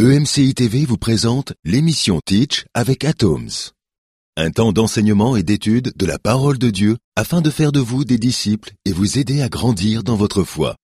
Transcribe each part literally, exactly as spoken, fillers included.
E M C I T V vous présente l'émission Teach avec Atoms. Un temps d'enseignement et d'étude de la parole de Dieu afin de faire de vous des disciples et vous aider à grandir dans votre foi.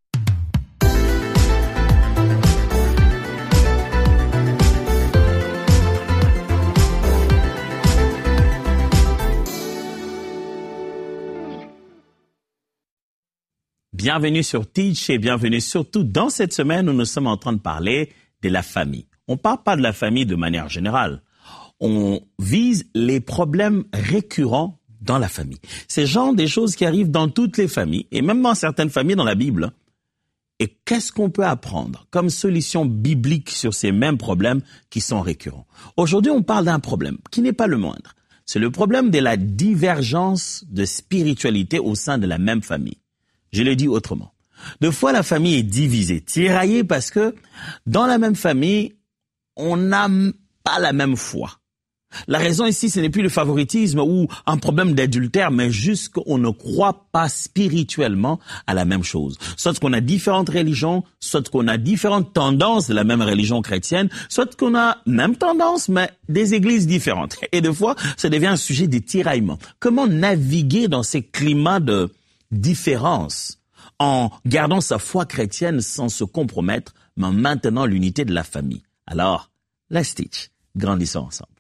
Bienvenue sur Teach et bienvenue surtout dans cette semaine où nous sommes en train de parler de la famille. On ne parle pas de la famille de manière générale. On vise les problèmes récurrents dans la famille. C'est genre des choses qui arrivent dans toutes les familles et même dans certaines familles dans la Bible. Et qu'est-ce qu'on peut apprendre comme solution biblique sur ces mêmes problèmes qui sont récurrents? Aujourd'hui, on parle d'un problème qui n'est pas le moindre. C'est le problème de la divergence de spiritualité au sein de la même famille. Je le dis autrement. Deux fois, la famille est divisée, tiraillée parce que dans la même famille, on n'a pas la même foi. La raison ici, ce n'est plus le favoritisme ou un problème d'adultère, mais juste qu'on ne croit pas spirituellement à la même chose. Soit qu'on a différentes religions, soit qu'on a différentes tendances de la même religion chrétienne, soit qu'on a même tendance, mais des églises différentes. Et deux fois, ça devient un sujet de tiraillement. Comment naviguer dans ces climats de différence en gardant sa foi chrétienne sans se compromettre, mais en maintenant l'unité de la famille? Alors, let's teach. Grandissons ensemble.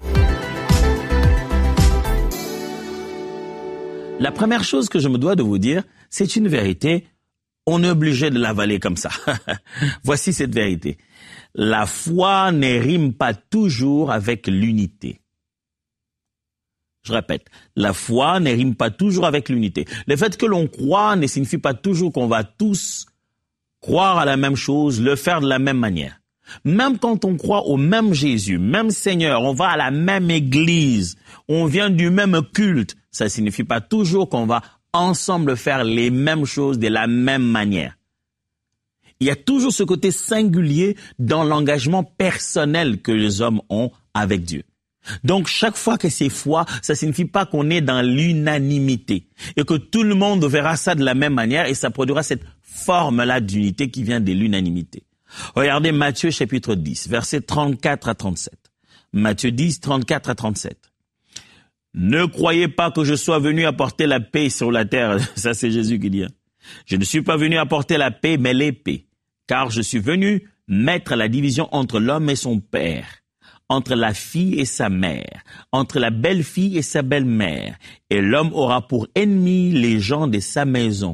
La première chose que je me dois de vous dire, c'est une vérité. On est obligé de l'avaler comme ça. Voici cette vérité. La foi ne rime pas toujours avec l'unité. Je répète, la foi ne rime pas toujours avec l'unité. Le fait que l'on croit ne signifie pas toujours qu'on va tous croire à la même chose, le faire de la même manière. Même quand on croit au même Jésus, même Seigneur, on va à la même église, on vient du même culte, ça ne signifie pas toujours qu'on va ensemble faire les mêmes choses de la même manière. Il y a toujours ce côté singulier dans l'engagement personnel que les hommes ont avec Dieu. Donc, chaque fois que c'est foi, ça signifie pas qu'on est dans l'unanimité et que tout le monde verra ça de la même manière et ça produira cette forme-là d'unité qui vient de l'unanimité. Regardez Matthieu chapitre dix, versets trente-quatre à trente-sept. Matthieu dix, trente-quatre à trente-sept. Ne croyez pas que je sois venu apporter la paix sur la terre. Ça, c'est Jésus qui dit. Hein. Je ne suis pas venu apporter la paix, mais l'épée. Car je suis venu mettre la division entre l'homme et son père, entre la fille et sa mère, entre la belle-fille et sa belle-mère, et l'homme aura pour ennemi les gens de sa maison.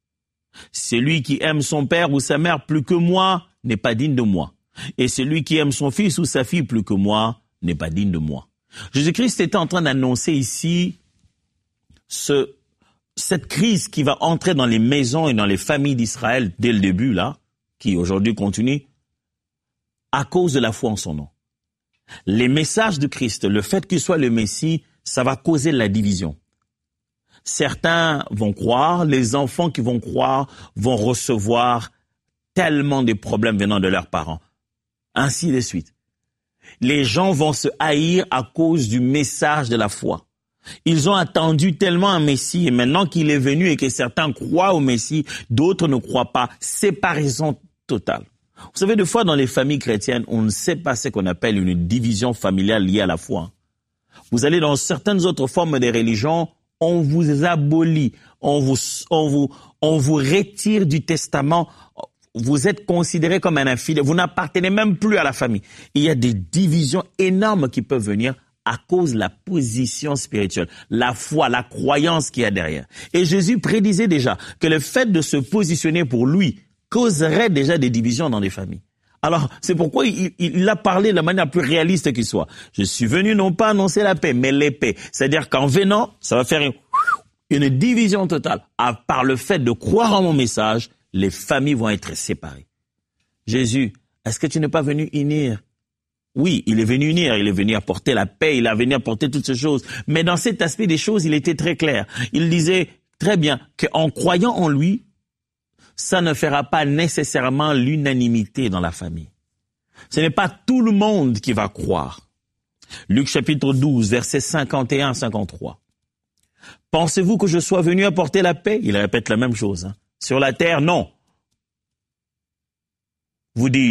Celui qui aime son père ou sa mère plus que moi n'est pas digne de moi, et celui qui aime son fils ou sa fille plus que moi n'est pas digne de moi. Jésus-Christ était en train d'annoncer ici ce, cette crise qui va entrer dans les maisons et dans les familles d'Israël dès le début, là, qui aujourd'hui continue, à cause de la foi en son nom. Les messages de Christ, le fait qu'il soit le Messie, ça va causer la division. Certains vont croire, les enfants qui vont croire vont recevoir tellement de problèmes venant de leurs parents. Ainsi de suite. Les gens vont se haïr à cause du message de la foi. Ils ont attendu tellement un Messie et maintenant qu'il est venu et que certains croient au Messie, d'autres ne croient pas. Séparation totale. Vous savez, des fois, dans les familles chrétiennes, on ne sait pas ce qu'on appelle une division familiale liée à la foi. Vous allez dans certaines autres formes de religion, on vous abolit, on vous, on vous, on vous retire du testament, vous êtes considéré comme un infidèle, vous n'appartenez même plus à la famille. Il y a des divisions énormes qui peuvent venir à cause de la position spirituelle, la foi, la croyance qu'il y a derrière. Et Jésus prédisait déjà que le fait de se positionner pour lui causerait déjà des divisions dans les familles. Alors, c'est pourquoi il, il a parlé de la manière la plus réaliste qu'il soit. Je suis venu non pas annoncer la paix, mais l'épée. C'est-à-dire qu'en venant, ça va faire une, une division totale. À part le fait de croire en mon message, les familles vont être séparées. Jésus, est-ce que tu n'es pas venu unir? Oui, il est venu unir, il est venu apporter la paix, il est venu apporter toutes ces choses. Mais dans cet aspect des choses, il était très clair. Il disait très bien qu'en croyant en lui, ça ne fera pas nécessairement l'unanimité dans la famille. Ce n'est pas tout le monde qui va croire. Luc chapitre douze, versets cinquante et un à cinquante-trois. Pensez-vous que je sois venu apporter la paix? Il répète la même chose. Hein. Sur la terre, non. Vous dis-je,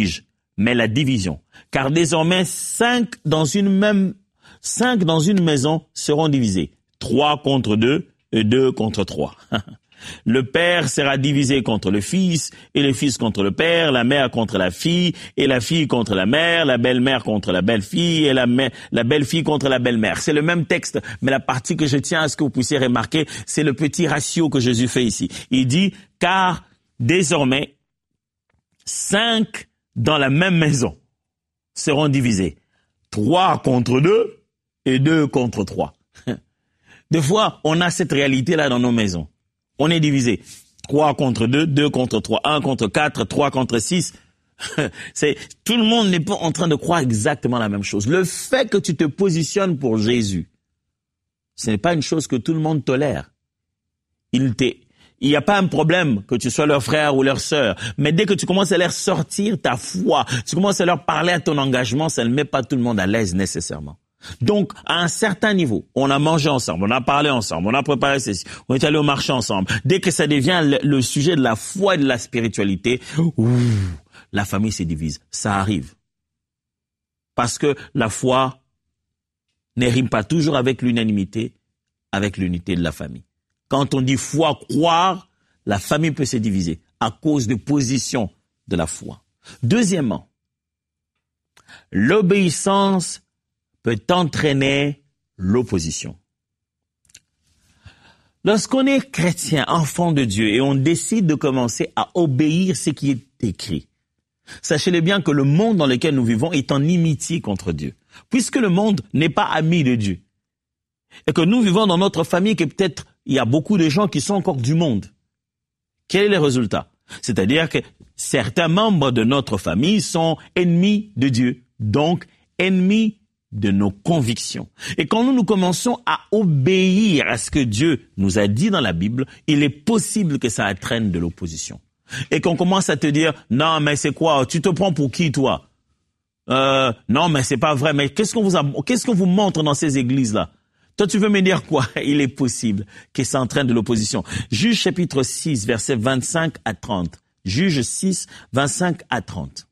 mais la division. Car désormais, cinq dans une même, cinq dans une maison seront divisés. Trois contre deux et deux contre trois. Le père sera divisé contre le fils, et le fils contre le père, la mère contre la fille, et la fille contre la mère, la belle-mère contre la belle-fille, et la, la belle-fille contre la belle-mère. C'est le même texte, mais la partie que je tiens à ce que vous puissiez remarquer, c'est le petit ratio que Jésus fait ici. Il dit, car désormais, cinq dans la même maison seront divisés. Trois contre deux et deux contre trois. Des fois, on a cette réalité-là dans nos maisons. On est divisé. Trois contre deux, deux contre trois, un contre quatre, trois contre six. C'est, tout le monde n'est pas en train de croire exactement la même chose. Le fait que tu te positionnes pour Jésus, ce n'est pas une chose que tout le monde tolère. Il t'est, il n'y a pas un problème que tu sois leur frère ou leur sœur. Mais dès que tu commences à leur sortir ta foi, tu commences à leur parler à ton engagement, ça ne met pas tout le monde à l'aise nécessairement. Donc, à un certain niveau, on a mangé ensemble, on a parlé ensemble, on a préparé ceci, on est allé au marché ensemble. Dès que ça devient le, le sujet de la foi et de la spiritualité, ouh, la famille se divise. Ça arrive. Parce que la foi ne rime pas toujours avec l'unanimité, avec l'unité de la famille. Quand on dit foi, croire, la famille peut se diviser à cause de position de la foi. Deuxièmement, l'obéissance peut entraîner l'opposition. Lorsqu'on est chrétien, enfant de Dieu, et on décide de commencer à obéir ce qui est écrit, sachez-le bien que le monde dans lequel nous vivons est en inimitié contre Dieu, puisque le monde n'est pas ami de Dieu. Et que nous vivons dans notre famille, que peut-être il y a beaucoup de gens qui sont encore du monde. Quel est le résultat? C'est-à-dire que certains membres de notre famille sont ennemis de Dieu, donc ennemis de nos convictions. Et quand nous, nous commençons à obéir à ce que Dieu nous a dit dans la Bible, il est possible que ça entraîne de l'opposition. Et qu'on commence à te dire, non, mais c'est quoi? Tu te prends pour qui, toi? Euh, non, mais c'est pas vrai. Mais qu'est-ce qu'on vous a, qu'est-ce qu'on vous montre dans ces églises-là? Toi, tu veux me dire quoi? Il est possible que ça entraîne de l'opposition. Juge chapitre six, versets vingt-cinq à trente. Juge six, vingt-cinq à trente.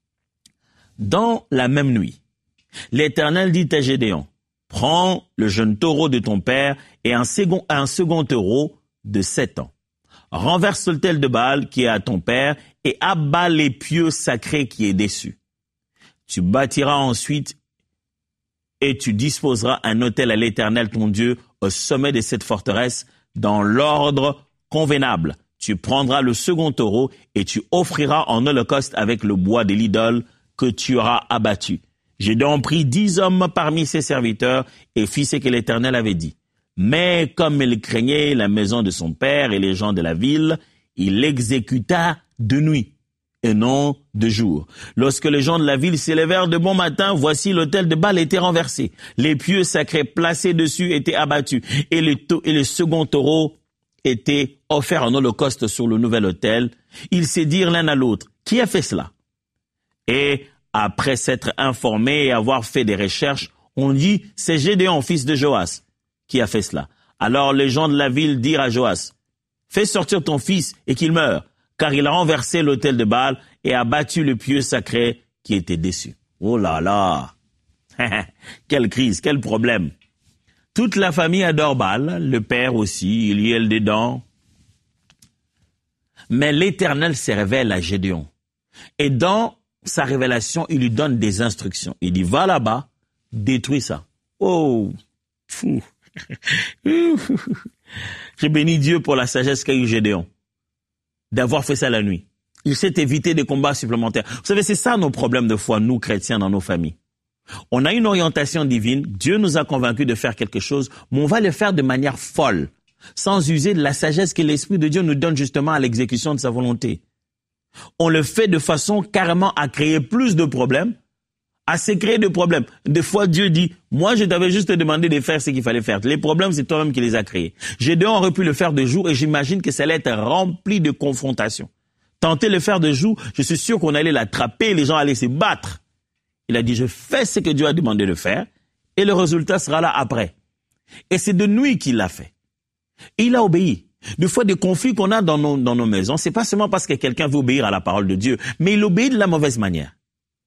Dans la même nuit, l'Éternel dit à Gédéon, prends le jeune taureau de ton père et un second, un second taureau de sept ans. Renverse l'autel de Baal qui est à ton père et abat les pieux sacrés qui est dessus. Tu bâtiras ensuite et tu disposeras un autel à l'Éternel ton Dieu au sommet de cette forteresse dans l'ordre convenable. Tu prendras le second taureau et tu offriras en holocauste avec le bois de l'idole que tu auras abattu. J'ai donc pris dix hommes parmi ses serviteurs et fit ce que l'Éternel avait dit. Mais comme il craignait la maison de son père et les gens de la ville, il l'exécuta de nuit et non de jour. Lorsque les gens de la ville s'élevèrent de bon matin, voici l'autel de Baal était renversé. Les pieux sacrés placés dessus étaient abattus et le, et le second taureau était offert en holocauste sur le nouvel autel. Ils se dirent l'un à l'autre, qui a fait cela? Et après s'être informé et avoir fait des recherches, on dit, c'est Gédéon, fils de Joas, qui a fait cela. Alors les gens de la ville dirent à Joas, fais sortir ton fils et qu'il meure, car il a renversé l'autel de Baal et a battu le pieux sacré qui était dessus. Oh là là! Quelle crise, quel problème! Toute la famille adore Baal, le père aussi, il y est dedans. Mais l'Éternel se révèle à Gédéon. Et dans sa révélation, il lui donne des instructions. Il dit, va là-bas, détruis ça. Oh! Fou! J'ai béni Dieu pour la sagesse qu'a eu Gédéon, d'avoir fait ça la nuit. Il s'est évité des combats supplémentaires. Vous savez, c'est ça nos problèmes de foi, nous chrétiens, dans nos familles. On a une orientation divine, Dieu nous a convaincus de faire quelque chose, mais on va le faire de manière folle, sans user de la sagesse que l'Esprit de Dieu nous donne justement à l'exécution de sa volonté. On le fait de façon carrément à créer plus de problèmes, à se créer de problèmes. Des fois, Dieu dit, moi, je t'avais juste demandé de faire ce qu'il fallait faire. Les problèmes, c'est toi-même qui les as créés. Gédéon aurait pu le faire de jour et j'imagine que ça allait être rempli de confrontations. Tenter de le faire de jour, je suis sûr qu'on allait l'attraper et les gens allaient se battre. Il a dit, je fais ce que Dieu a demandé de faire et le résultat sera là après. Et c'est de nuit qu'il l'a fait. Et il a obéi. Des fois, des conflits qu'on a dans nos, dans nos maisons, c'est pas seulement parce que quelqu'un veut obéir à la parole de Dieu, mais il obéit de la mauvaise manière.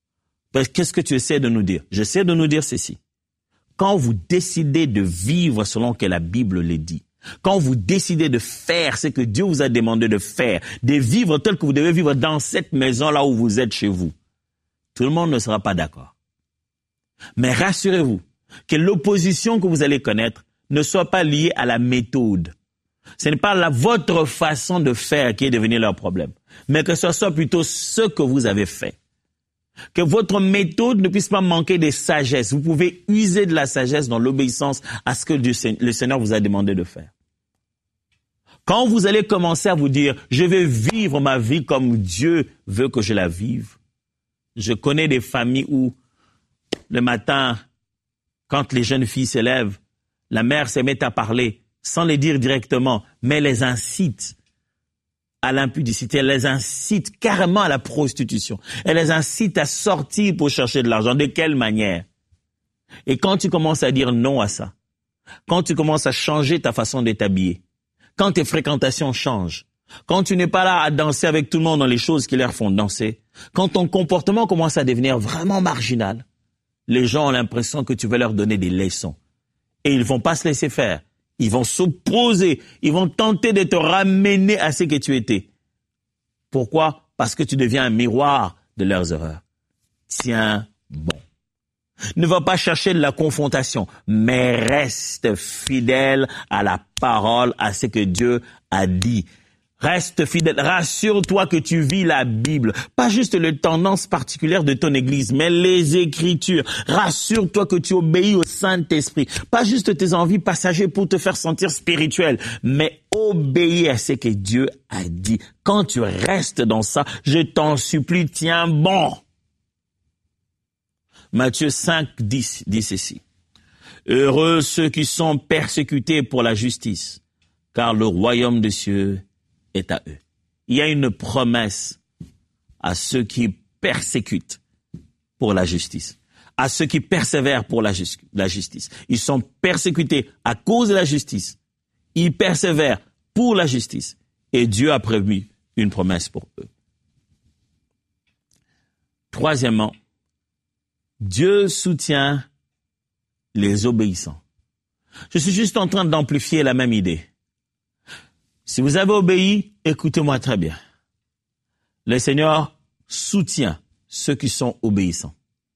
Qu'est-ce que tu essaies de nous dire? J'essaie de nous dire ceci. Quand vous décidez de vivre selon que la Bible le dit, quand vous décidez de faire ce que Dieu vous a demandé de faire, de vivre tel que vous devez vivre dans cette maison-là où vous êtes chez vous, tout le monde ne sera pas d'accord. Mais rassurez-vous que l'opposition que vous allez connaître ne soit pas liée à la méthode. Ce n'est pas la, votre façon de faire qui est devenu leur problème, mais que ce soit plutôt ce que vous avez fait. Que votre méthode ne puisse pas manquer de sagesse. Vous pouvez user de la sagesse dans l'obéissance à ce que le Seigneur vous a demandé de faire. Quand vous allez commencer à vous dire, je vais vivre ma vie comme Dieu veut que je la vive. Je connais des familles où, le matin, quand les jeunes filles se lèvent, la mère se met à parler, sans les dire directement, mais les incite à l'impudicité, elle les incite carrément à la prostitution. Elle les incite à sortir pour chercher de l'argent. De quelle manière? Et quand tu commences à dire non à ça, quand tu commences à changer ta façon de t'habiller, quand tes fréquentations changent, quand tu n'es pas là à danser avec tout le monde dans les choses qui leur font danser, quand ton comportement commence à devenir vraiment marginal, les gens ont l'impression que tu veux leur donner des leçons. Et ils vont pas se laisser faire. Ils vont s'opposer. Ils vont tenter de te ramener à ce que tu étais. Pourquoi? Parce que tu deviens un miroir de leurs erreurs. Tiens bon. Ne va pas chercher de la confrontation, mais reste fidèle à la parole, à ce que Dieu a dit. Reste fidèle, rassure-toi que tu vis la Bible, pas juste les tendances particulières de ton église, mais les Écritures. Rassure-toi que tu obéis au Saint-Esprit, pas juste tes envies passagères pour te faire sentir spirituel, mais obéis à ce que Dieu a dit. Quand tu restes dans ça, je t'en supplie, tiens bon. Matthieu cinq, dix dit ceci. Heureux ceux qui sont persécutés pour la justice, car le royaume des cieux est à eux. Il y a une promesse à ceux qui persécutent pour la justice, à ceux qui persévèrent pour la, ju- la justice. Ils sont persécutés à cause de la justice. Ils persévèrent pour la justice. Et Dieu a prévu une promesse pour eux. Troisièmement, Dieu soutient les obéissants. Je suis juste en train d'amplifier la même idée. Si vous avez obéi, écoutez-moi très bien. Le Seigneur soutient ceux qui sont obéissants.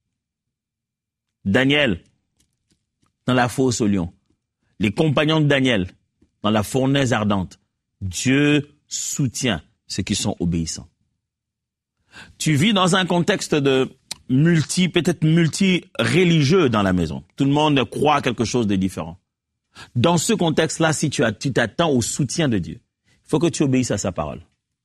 Daniel, dans la fosse au lion. Les compagnons de Daniel, dans la fournaise ardente. Dieu soutient ceux qui sont obéissants. Tu vis dans un contexte de multi, peut-être multi-religieux dans la maison. Tout le monde croit à quelque chose de différent. Dans ce contexte-là, si tu, as, tu t'attends au soutien de Dieu, il faut que tu obéisses à sa parole.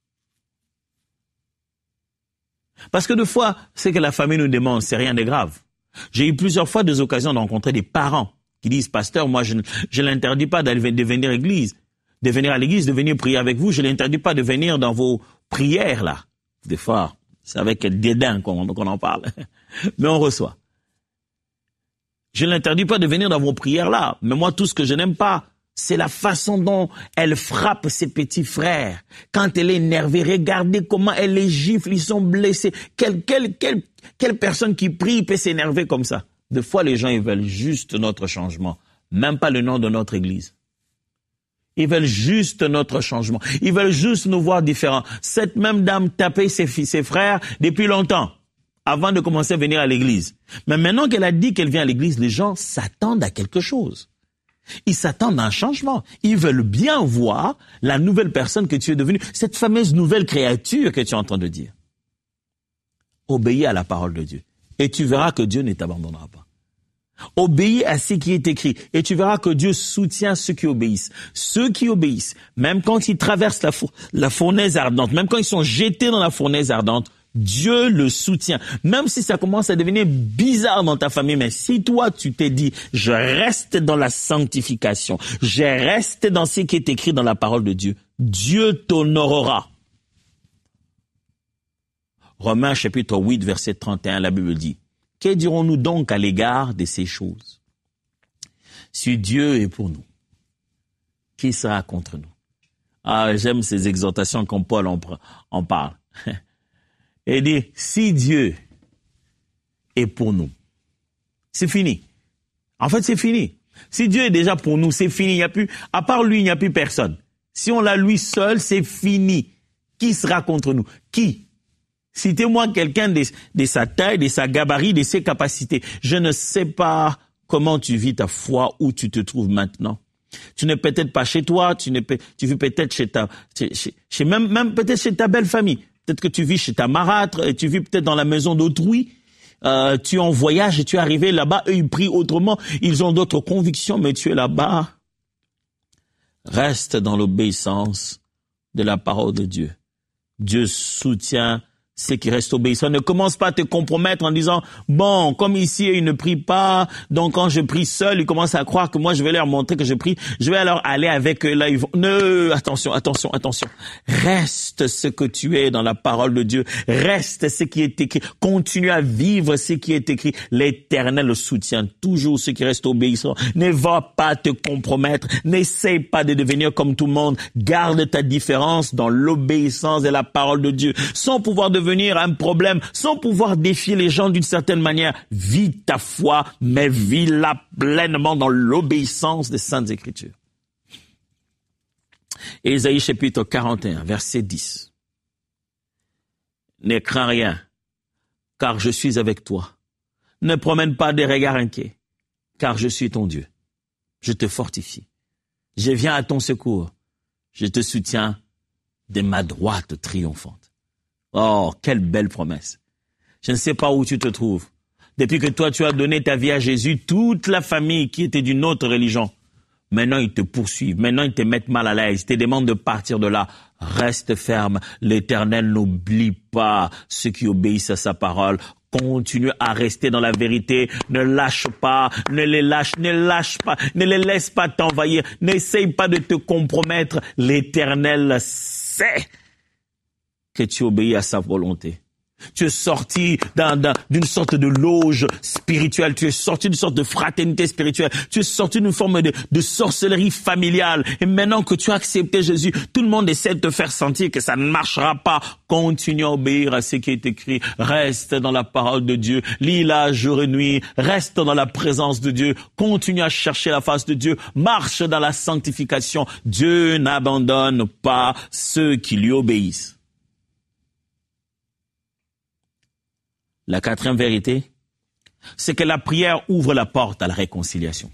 Parce que des fois, ce que la famille nous demande, c'est rien de grave. J'ai eu plusieurs fois des occasions de rencontrer des parents qui disent, pasteur, moi, je ne l'interdis pas d'aller, de venir à l'église, de venir à l'église, de venir prier avec vous. Je ne l'interdis pas de venir dans vos prières, là. Des fois, c'est avec dédain qu'on, qu'on en parle. Mais on reçoit. Je ne l'interdis pas de venir dans vos prières là. Mais moi, tout ce que je n'aime pas, c'est la façon dont elle frappe ses petits frères. Quand elle est énervée, regardez comment elle les gifle, ils sont blessés. Quelle, quelle, quelle, quelle personne qui prie peut s'énerver comme ça? Des fois, les gens, ils veulent juste notre changement. Même pas le nom de notre église. Ils veulent juste notre changement. Ils veulent juste nous voir différents. Cette même dame tapait ses, ses frères depuis longtemps, avant de commencer à venir à l'église. Mais maintenant qu'elle a dit qu'elle vient à l'église, les gens s'attendent à quelque chose. Ils s'attendent à un changement. Ils veulent bien voir la nouvelle personne que tu es devenue, cette fameuse nouvelle créature que tu es en train de dire. Obéis à la parole de Dieu et tu verras que Dieu ne t'abandonnera pas. Obéis à ce qui est écrit et tu verras que Dieu soutient ceux qui obéissent. Ceux qui obéissent, même quand ils traversent la, four- la fournaise ardente, même quand ils sont jetés dans la fournaise ardente, Dieu le soutient. Même si ça commence à devenir bizarre dans ta famille, mais si toi tu t'es dit, je reste dans la sanctification, je reste dans ce qui est écrit dans la parole de Dieu, Dieu t'honorera. Romains chapitre huit, verset trente et un, la Bible dit, que dirons-nous donc à l'égard de ces choses? Si Dieu est pour nous, qui sera contre nous? Ah, j'aime ces exhortations quand Paul en, en parle. Et il dit, si Dieu est pour nous. C'est fini. En fait, c'est fini. Si Dieu est déjà pour nous, c'est fini. Il n'y a plus, à part lui, il n'y a plus personne. Si on l'a lui seul, c'est fini. Qui sera contre nous? Qui? Citez-moi quelqu'un de, de sa taille, de sa gabarit, de ses capacités. Je ne sais pas comment tu vis ta foi, où tu te trouves maintenant. Tu n'es peut-être pas chez toi, tu n'es, tu vis peut-être chez ta, chez, chez même, même peut-être chez ta belle famille. Peut-être que tu vis chez ta marâtre, et tu vis peut-être dans la maison d'autrui. Euh, tu es en voyage et tu es arrivé là-bas. Eux, ils prient autrement. Ils ont d'autres convictions, mais tu es là-bas. Reste dans l'obéissance de la parole de Dieu. Dieu soutient ceux qui restent obéissants. Ne commence pas à te compromettre en disant, bon, comme ici, ils ne prient pas, donc quand je prie seul, ils commencent à croire que moi, je vais leur montrer que je prie, je vais alors aller avec eux, là, ils vont, ne, attention, attention, attention. Reste ce que tu es dans la parole de Dieu. Reste ce qui est écrit. Continue à vivre ce qui est écrit. L'Éternel soutient toujours ceux qui restent obéissants. Ne va pas te compromettre. N'essaie pas de devenir comme tout le monde. Garde ta différence dans l'obéissance de la parole de Dieu. Sans pouvoir devenir devenir un problème, sans pouvoir défier les gens d'une certaine manière. Vis ta foi, mais vis-la pleinement dans l'obéissance des Saintes Écritures. Ésaïe chapitre quarante et un, verset dix. Ne crains rien, car je suis avec toi. Ne promène pas des regards inquiets, car je suis ton Dieu. Je te fortifie. Je viens à ton secours. Je te soutiens de ma droite triomphante. Oh, quelle belle promesse. Je ne sais pas où tu te trouves. Depuis que toi, tu as donné ta vie à Jésus, toute la famille qui était d'une autre religion, maintenant ils te poursuivent, maintenant ils te mettent mal à l'aise, ils te demandent de partir de là. Reste ferme. L'Éternel n'oublie pas ceux qui obéissent à sa parole. Continue à rester dans la vérité. Ne lâche pas, ne les lâche, ne lâche pas, ne les laisse pas t'envahir. N'essaye pas de te compromettre. L'Éternel sait que tu obéis à sa volonté. Tu es sorti d'un, d'un, d'une sorte de loge spirituelle. Tu es sorti d'une sorte de fraternité spirituelle. Tu es sorti d'une forme de, de sorcellerie familiale. Et maintenant que tu as accepté Jésus, tout le monde essaie de te faire sentir que ça ne marchera pas. Continue à obéir à ce qui est écrit. Reste dans la parole de Dieu. Lis-la jour et nuit. Reste dans la présence de Dieu. Continue à chercher la face de Dieu. Marche dans la sanctification. Dieu n'abandonne pas ceux qui lui obéissent. La quatrième vérité, c'est que la prière ouvre la porte à la réconciliation.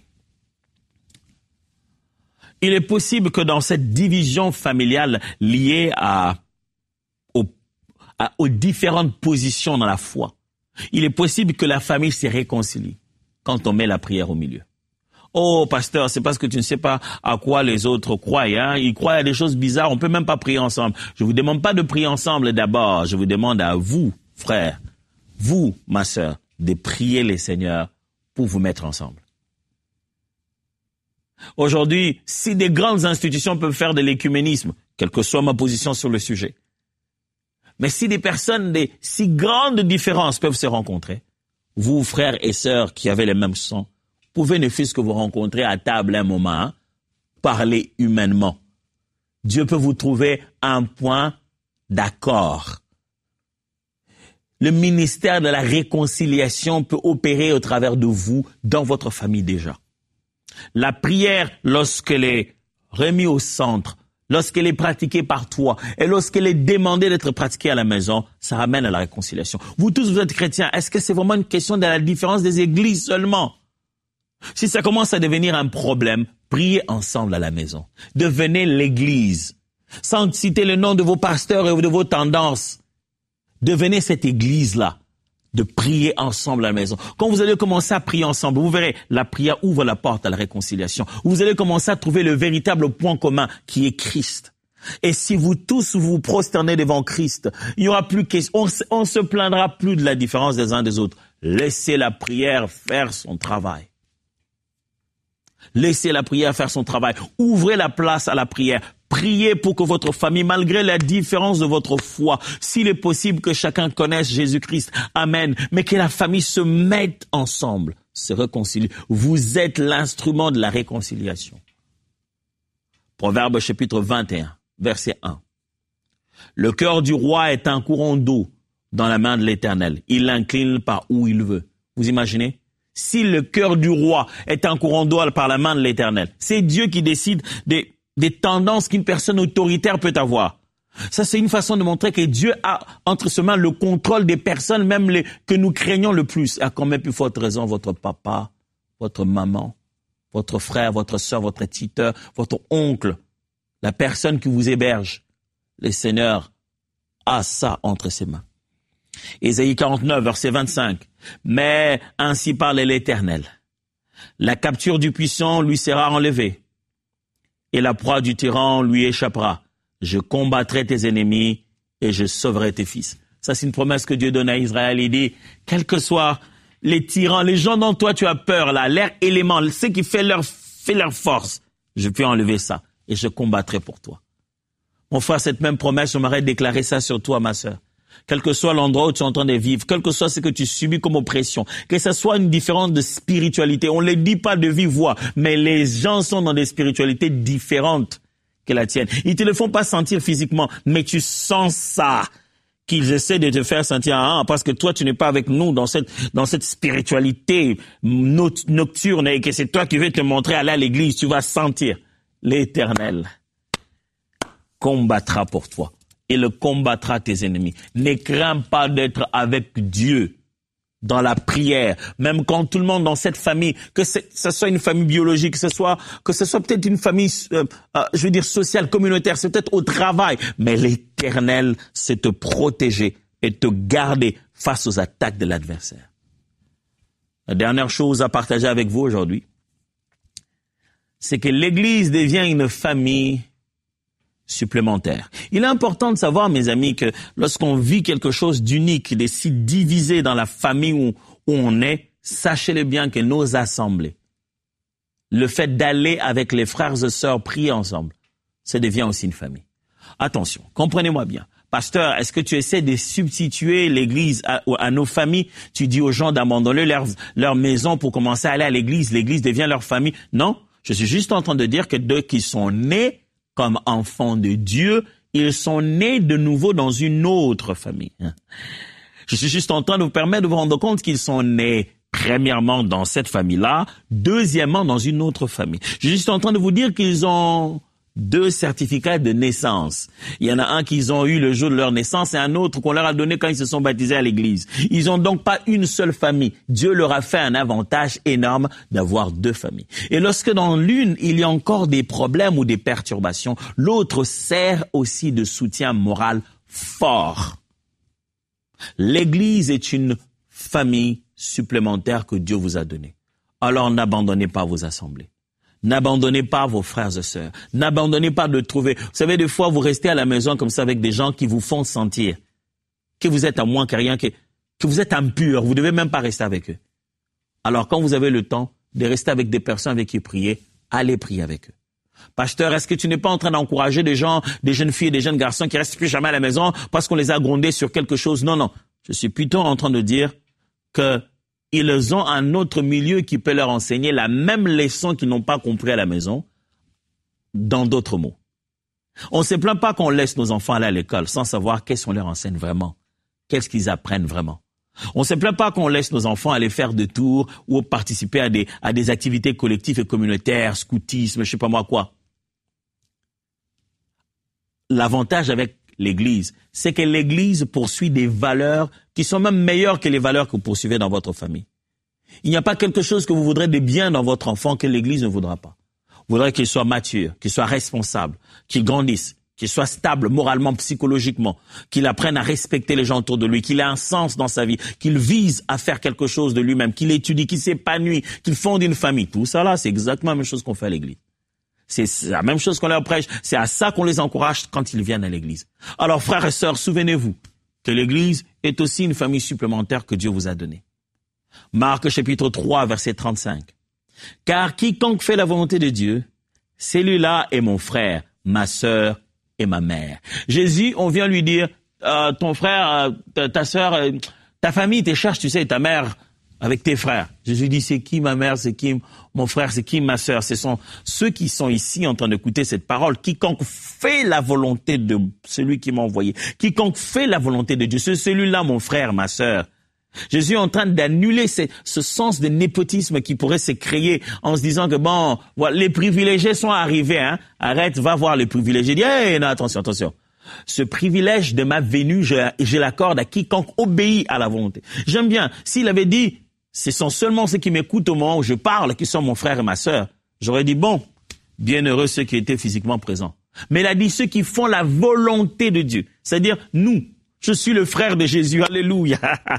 Il est possible que dans cette division familiale liée à, aux, à, aux différentes positions dans la foi, il est possible que la famille se réconcilie quand on met la prière au milieu. Oh, pasteur, c'est parce que tu ne sais pas à quoi les autres croient, hein? Ils croient à des choses bizarres, on peut même pas prier ensemble. Je vous demande pas de prier ensemble d'abord, je vous demande à vous, frères, vous, ma sœur, de prier les Seigneurs pour vous mettre ensemble. Aujourd'hui, si des grandes institutions peuvent faire de l'écuménisme, quelle que soit ma position sur le sujet, mais si des personnes de si grandes différences peuvent se rencontrer, vous, frères et sœurs qui avez le même sang, pouvez ne fût-ce que vous rencontrer à table un moment, hein, parler humainement. Dieu peut vous trouver un point d'accord. Le ministère de la réconciliation peut opérer au travers de vous dans votre famille déjà. La prière, lorsqu'elle est remise au centre, lorsqu'elle est pratiquée par toi et lorsqu'elle est demandée d'être pratiquée à la maison, ça ramène à la réconciliation. Vous tous, vous êtes chrétiens. Est-ce que c'est vraiment une question de la différence des églises seulement? Si ça commence à devenir un problème, priez ensemble à la maison. Devenez l'église. Sans citer le nom de vos pasteurs et de vos tendances. Devenez cette église-là, de prier ensemble à la maison. Quand vous allez commencer à prier ensemble, vous verrez, la prière ouvre la porte à la réconciliation. Vous allez commencer à trouver le véritable point commun qui est Christ. Et si vous tous vous prosternez devant Christ, il n'y aura plus question, on ne se plaindra plus de la différence des uns des autres. Laissez la prière faire son travail. Laissez la prière faire son travail. Ouvrez la place à la prière. Priez pour que votre famille, malgré la différence de votre foi, s'il est possible que chacun connaisse Jésus-Christ, amen, mais que la famille se mette ensemble, se réconcilie. Vous êtes l'instrument de la réconciliation. Proverbe chapitre vingt et un, verset un. Le cœur du roi est un courant d'eau dans la main de l'Éternel. Il l'incline par où il veut. Vous imaginez? Si le cœur du roi est un courant d'eau par la main de l'Éternel, c'est Dieu qui décide des, des tendances qu'une personne autoritaire peut avoir. Ça, c'est une façon de montrer que Dieu a entre ses mains le contrôle des personnes, même les que nous craignons le plus. À combien plus forte raison votre papa, votre maman, votre frère, votre sœur, votre tuteur, votre oncle, la personne qui vous héberge. Le Seigneur a ça entre ses mains. Ésaïe quarante-neuf, verset vingt-cinq. Mais ainsi parle l'Éternel. La capture du puissant lui sera enlevée, et la proie du tyran lui échappera. Je combattrai tes ennemis et je sauverai tes fils. Ça, c'est une promesse que Dieu donne à Israël. Il dit, quels que soient les tyrans, les gens dont toi tu as peur, là, l'air élément, ce qui fait leur, fait leur force, je peux enlever ça et je combattrai pour toi. Mon frère, cette même promesse, j'aimerais déclarer ça sur toi, ma sœur. Quel que soit l'endroit où tu es en train de vivre, quel que soit ce que tu subis comme oppression, que ce soit une différence de spiritualité, on ne le dit pas de vive voix, mais les gens sont dans des spiritualités différentes que la tienne. Ils te le font pas sentir physiquement, mais tu sens ça, qu'ils essaient de te faire sentir, ah, parce que toi, tu n'es pas avec nous dans cette, dans cette spiritualité nocturne et que c'est toi qui veux te montrer aller à l'église, tu vas sentir l'Éternel combattra pour toi et le combattra tes ennemis. Ne crains pas d'être avec Dieu dans la prière, même quand tout le monde dans cette famille, que ce soit une famille biologique, que ce soit, que ce soit peut-être une famille, euh, euh, je veux dire sociale, communautaire, c'est peut-être au travail, mais l'Éternel, c'est te protéger et te garder face aux attaques de l'adversaire. La dernière chose à partager avec vous aujourd'hui, c'est que l'Église devient une famille supplémentaire. Il est important de savoir, mes amis, que lorsqu'on vit quelque chose d'unique, de si divisé dans la famille où, où on est, sachez-le bien que nos assemblées, le fait d'aller avec les frères et sœurs prier ensemble, ça devient aussi une famille. Attention, comprenez-moi bien. Pasteur, est-ce que tu essaies de substituer l'église à, à nos familles? Tu dis aux gens d'abandonner leur, leur maison pour commencer à aller à l'église. L'église devient leur famille. Non, je suis juste en train de dire que d'eux qui sont nés comme enfants de Dieu, ils sont nés de nouveau dans une autre famille. Je suis juste en train de vous permettre de vous rendre compte qu'ils sont nés premièrement dans cette famille-là, deuxièmement dans une autre famille. Je suis juste en train de vous dire qu'ils ont deux certificats de naissance. Il y en a un qu'ils ont eu le jour de leur naissance et un autre qu'on leur a donné quand ils se sont baptisés à l'église. Ils ont donc pas une seule famille. Dieu leur a fait un avantage énorme d'avoir deux familles. Et lorsque dans l'une, il y a encore des problèmes ou des perturbations, l'autre sert aussi de soutien moral fort. L'église est une famille supplémentaire que Dieu vous a donnée. Alors n'abandonnez pas vos assemblées. N'abandonnez pas vos frères et sœurs. N'abandonnez pas de trouver. Vous savez, des fois, vous restez à la maison comme ça avec des gens qui vous font sentir que vous êtes à moins que rien, que, que vous êtes impur. Vous ne devez même pas rester avec eux. Alors, quand vous avez le temps de rester avec des personnes avec qui prier, allez prier avec eux. Pasteur, est-ce que tu n'es pas en train d'encourager des gens, des jeunes filles, des jeunes garçons qui restent plus jamais à la maison parce qu'on les a grondés sur quelque chose? Non, non. Je suis plutôt en train de dire que ils ont un autre milieu qui peut leur enseigner la même leçon qu'ils n'ont pas compris à la maison, dans d'autres mots. On ne se plaint pas qu'on laisse nos enfants aller à l'école sans savoir qu'est-ce qu'on leur enseigne vraiment, qu'est-ce qu'ils apprennent vraiment. On ne se plaint pas qu'on laisse nos enfants aller faire des tours ou participer à des, à des activités collectives et communautaires, scoutisme, je sais pas moi quoi. L'avantage avec l'Église, c'est que l'Église poursuit des valeurs qui sont même meilleures que les valeurs que vous poursuivez dans votre famille. Il n'y a pas quelque chose que vous voudrez de bien dans votre enfant que l'Église ne voudra pas. Vous voudrez qu'il soit mature, qu'il soit responsable, qu'il grandisse, qu'il soit stable moralement, psychologiquement, qu'il apprenne à respecter les gens autour de lui, qu'il ait un sens dans sa vie, qu'il vise à faire quelque chose de lui-même, qu'il étudie, qu'il s'épanouit, qu'il fonde une famille. Tout ça là, c'est exactement la même chose qu'on fait à l'Église. C'est la même chose qu'on leur prêche. C'est à ça qu'on les encourage quand ils viennent à l'église. Alors, frères et sœurs, souvenez-vous que l'église est aussi une famille supplémentaire que Dieu vous a donnée. Marc chapitre trois, verset trente-cinq. Car quiconque fait la volonté de Dieu, celui-là est mon frère, ma sœur et ma mère. Jésus, on vient lui dire, euh, ton frère, euh, ta, ta sœur, euh, ta famille te cherche, tu sais, ta mère avec tes frères. Jésus dit, c'est qui ma mère, c'est qui mon frère, c'est qui ma sœur? Ce sont ceux qui sont ici en train d'écouter cette parole. Quiconque fait la volonté de celui qui m'a envoyé, quiconque fait la volonté de Dieu, c'est celui-là, mon frère, ma sœur Jésus est en train d'annuler ce, ce sens de népotisme qui pourrait se créer en se disant que bon, voilà, les privilégiés sont arrivés, hein. Arrête, va voir les privilégiés. Dis, hey, non, attention, attention. Ce privilège de ma venue, je, je l'accorde à quiconque obéit à la volonté. J'aime bien. S'il avait dit, ce sont seulement ceux qui m'écoutent au moment où je parle, qui sont mon frère et ma sœur, j'aurais dit, bon, bienheureux ceux qui étaient physiquement présents. Mais il a dit ceux qui font la volonté de Dieu. C'est-à-dire, nous. Je suis le frère de Jésus, alléluia.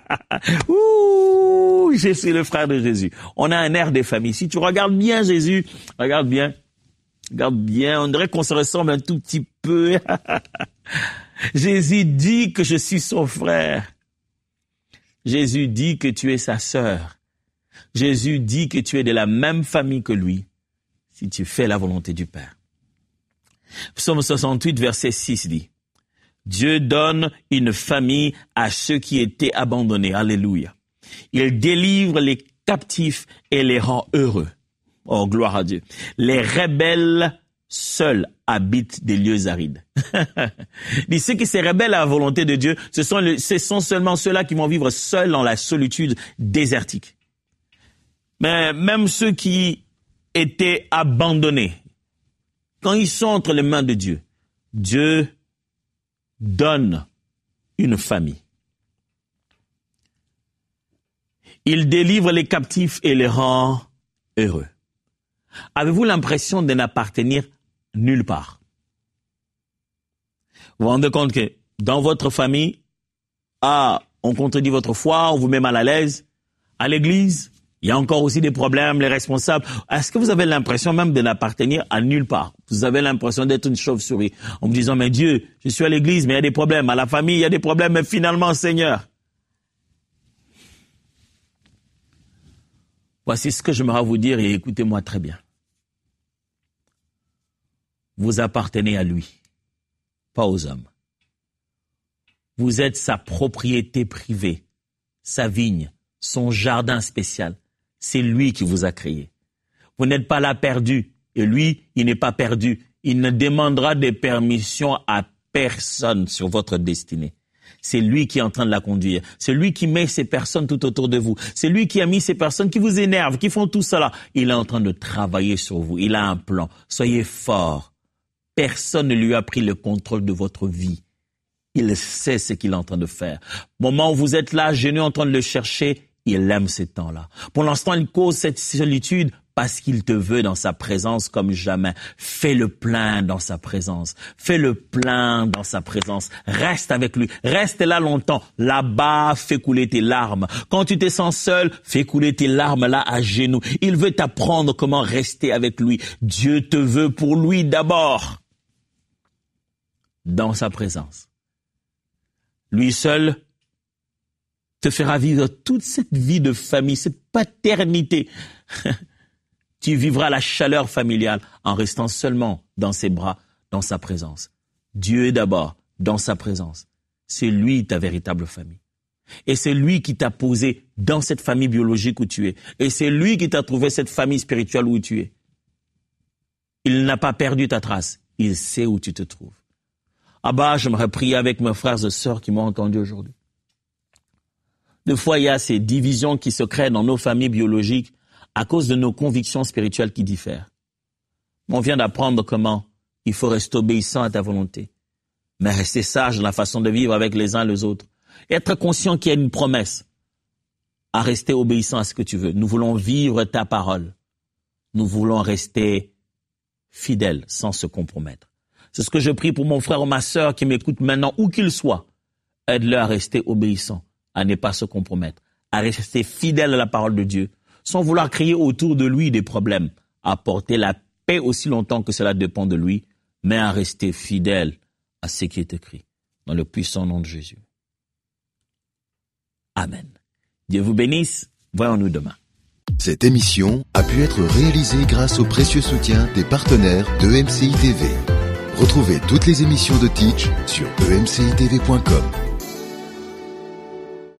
Ouh, je suis le frère de Jésus. On a un air de famille. Si tu regardes bien Jésus, regarde bien, regarde bien, on dirait qu'on se ressemble un tout petit peu. Jésus dit que je suis son frère. Jésus dit que tu es sa sœur. Jésus dit que tu es de la même famille que lui, si tu fais la volonté du Père. Psaume soixante-huit, verset six dit, Dieu donne une famille à ceux qui étaient abandonnés. Alléluia. Il délivre les captifs et les rend heureux. Oh, gloire à Dieu. Les rebelles seuls habitent des lieux arides. Dit ceux qui se rebellent à la volonté de Dieu, ce sont, le, ce sont seulement ceux-là qui vont vivre seuls dans la solitude désertique. Mais même ceux qui étaient abandonnés, quand ils sont entre les mains de Dieu, Dieu donne une famille. Il délivre les captifs et les rend heureux. Avez-vous l'impression de n'appartenir nulle part? Vous vous rendez compte que dans votre famille, ah, on contredit votre foi, on vous met mal à l'aise. À l'église, il y a encore aussi des problèmes, les responsables. Est-ce que vous avez l'impression même de n'appartenir à nulle part? Vous avez l'impression d'être une chauve-souris en me disant, mais Dieu, je suis à l'église, mais il y a des problèmes. À la famille, il y a des problèmes, mais finalement, Seigneur. Voici ce que j'aimerais vous dire et écoutez-moi très bien. Vous appartenez à lui, pas aux hommes. Vous êtes sa propriété privée, sa vigne, son jardin spécial. C'est lui qui vous a créé. Vous n'êtes pas là perdu. Et lui, il n'est pas perdu. Il ne demandera des permissions à personne sur votre destinée. C'est lui qui est en train de la conduire. C'est lui qui met ces personnes tout autour de vous. C'est lui qui a mis ces personnes qui vous énervent, qui font tout cela. Il est en train de travailler sur vous. Il a un plan. Soyez forts. Personne ne lui a pris le contrôle de votre vie. Il sait ce qu'il est en train de faire. Au moment où vous êtes là, genoux en train de le chercher, il aime ces temps-là. Pour l'instant, il cause cette solitude parce qu'il te veut dans sa présence comme jamais. Fais le plein dans sa présence. Fais le plein dans sa présence. Reste avec lui. Reste là longtemps. Là-bas, fais couler tes larmes. Quand tu te sens seul, fais couler tes larmes là à genoux. Il veut t'apprendre comment rester avec lui. Dieu te veut pour lui d'abord. Dans sa présence. Lui seul te fera vivre toute cette vie de famille, cette paternité. Tu vivras la chaleur familiale en restant seulement dans ses bras, dans sa présence. Dieu est d'abord dans sa présence. C'est lui ta véritable famille. Et c'est lui qui t'a posé dans cette famille biologique où tu es. Et c'est lui qui t'a trouvé cette famille spirituelle où tu es. Il n'a pas perdu ta trace. Il sait où tu te trouves. Ah bah, j'aimerais prier avec mes frères et sœurs qui m'ont entendu aujourd'hui. Des fois, il y a ces divisions qui se créent dans nos familles biologiques à cause de nos convictions spirituelles qui diffèrent. On vient d'apprendre comment il faut rester obéissant à ta volonté, mais rester sage dans la façon de vivre avec les uns les autres. Et être conscient qu'il y a une promesse à rester obéissant à ce que tu veux. Nous voulons vivre ta parole. Nous voulons rester fidèles sans se compromettre. C'est ce que je prie pour mon frère ou ma sœur qui m'écoute maintenant, où qu'il soit. Aide-le à rester obéissant, à ne pas se compromettre, à rester fidèle à la parole de Dieu, sans vouloir créer autour de lui des problèmes, à porter la paix aussi longtemps que cela dépend de lui, mais à rester fidèle à ce qui est écrit, dans le puissant nom de Jésus. Amen. Dieu vous bénisse. Voyons-nous demain. Cette émission a pu être réalisée grâce au précieux soutien des partenaires d'E M C I T V. Retrouvez toutes les émissions de Teach sur e m c i t v point com.